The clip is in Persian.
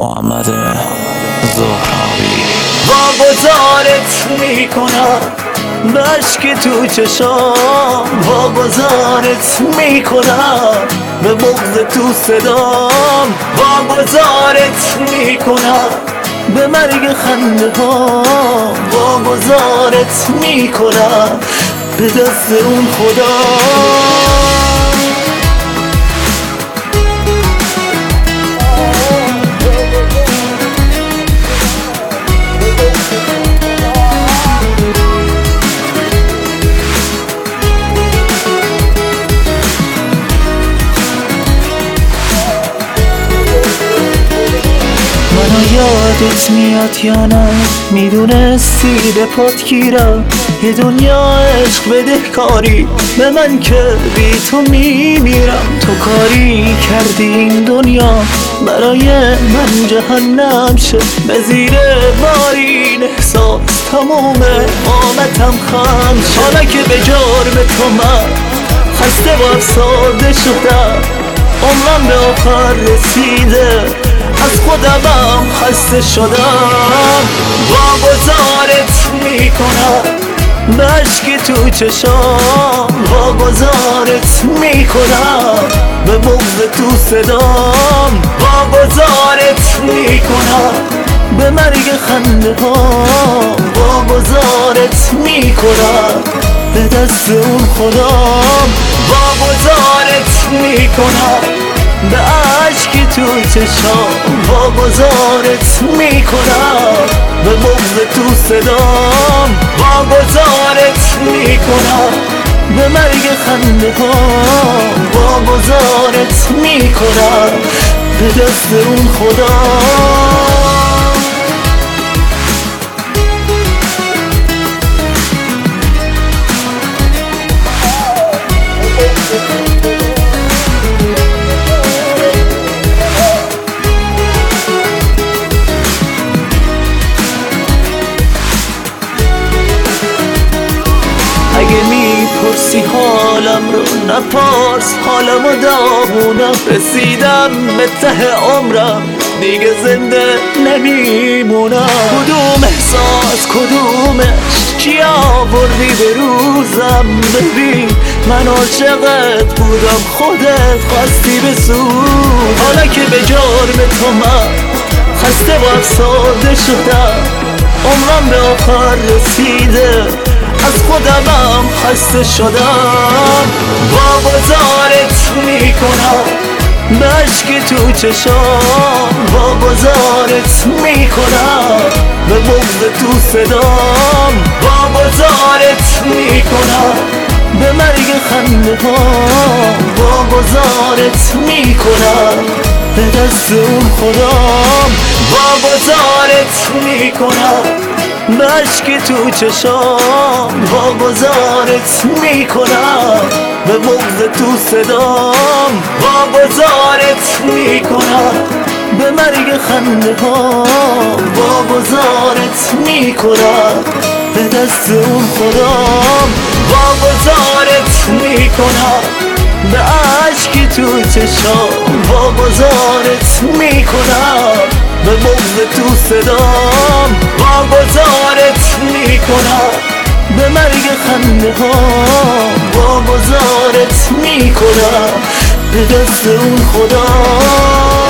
محمد زهراوی. واگذارت میکنم بشک تو چشام، واگذارت میکنم به بغض تو صدام، واگذارت میکنم به مرگ خنده ها، واگذارت میکنم به دست اون خدا. یادت میاد یا نه؟ میدونستی به پات گیرم یه دنیا عشق بدهکاری به من که بی تو میمیرم. تو کاری کردی این دنیا برای من جهنم شه، به زیر بارین احساس تموم آمدم خم شه. حالا که به جرم تو من خسته و افسرده شدم، عمرم به آخر رسیده، از خودمم خسته شدم. واگذارت میکنم بشک تو چشام، واگذارت میکنم به بغض تو صدام، واگذارت میکنم به مرگ خنده ها، واگذارت میکنم به دست اون خدام، واگذارت میکنم به عشق تو چشام، واگذارت میکنم به بغض تو صدام، واگذارت میکنم به مرگ خنده ها، واگذارت میکنم به دست اون خدا. اگه میپرسی حالم رو نپرس، حالم و داغونم، رسیدم به ته عمرم دیگه زنده نمیمونم. کدوم احساس کدومش چی آوردی به روزم؟ ببین من عاشقت بودم، خودت خواستی به سود. حالا که به جرم تو من خسته و افسرده شدم، عمرم به آخر رسیده، از خودمم خسته شدم. واگذارت میکنم بشک تو چشام، واگذارت میکنم به بغض تو صدام، واگذارت میکنم به مرگ خنده ها، واگذارت میکنم به دست اون خدام، واگذارت میکنم بشک تو چشام، واگذارت میکنم به بغض تو صدام، واگذارت میکنم به مرگ خنده ها، واگذارت میکنم به دست اون خدام، واگذارت میکنم به عشق تو چشام، واگذارت میکنم به بغض تو صدام، واگذارت میکنم به مرگ خنده ها، واگذارت میکنم به دست اون خدا.